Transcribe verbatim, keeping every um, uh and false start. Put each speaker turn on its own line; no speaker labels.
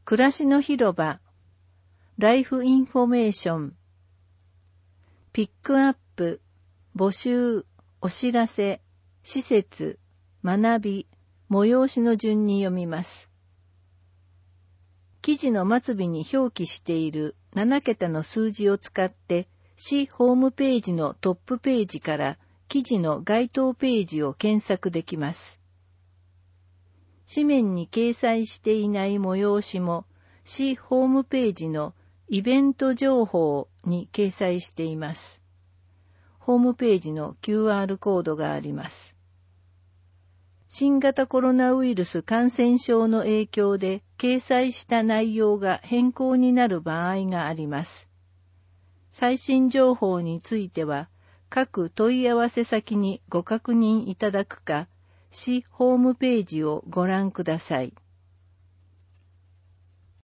暮らしの広場、ライフインフォメーション、ピックアップ、募集、お知らせ、施設、学び、催しの順に読みます。記事の末尾に表記しているななけたの数字を使って市ホームページのトップページから記事の該当ページを検索できます。紙面に掲載していない催しも市ホームページのイベント情報に掲載しています。ホームページの キューアール コードがあります。新型コロナウイルス感染症の影響で掲載した内容が変更になる場合があります。最新情報については各問い合わせ先にご確認いただくか、市ホームページをご覧ください。